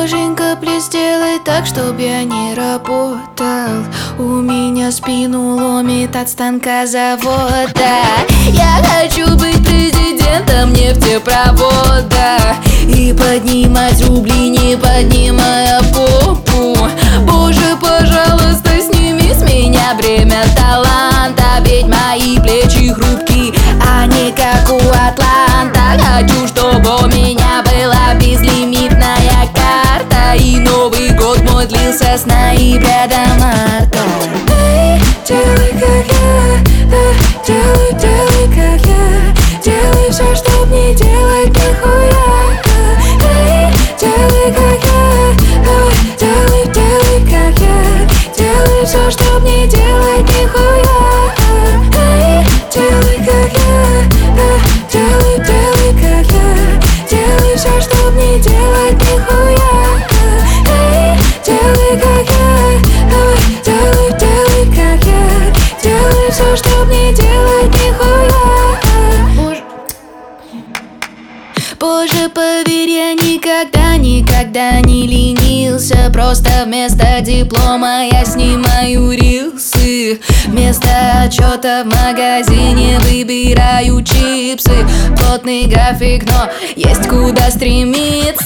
Боженька, плиз, сделай так, чтоб я не работал. У меня спину ломит от станка завода. Я хочу быть президентом нефтепровода и поднимать рубли, не поднимая попу. Боже, пожалуйста, сними с меня бремя таланта. Ведь мои плечи хрупкие, а не как у Атланта. Хочу, чтобы у меня была безлимитная карта, и Новый год мой длился с ноября до марта. Эй, делай как я, да, делай как я. Делай все, чтоб не делать нихуя. Эй, делай как я, давай, делай как я. Делай все, чтоб не делать нихуя. Эй, делай как я, да, делай как я. Делай все, чтоб не делать нихуя. Эй, делай как я, давай, делай как я. Делай все, чтоб не делать нихуя. Боже, поверь, я никогда не ленился. Просто вместо диплома я снимаю рилсы. Вместо отчета в магазине выбираю чипсы. Плотный график, но есть куда стремиться.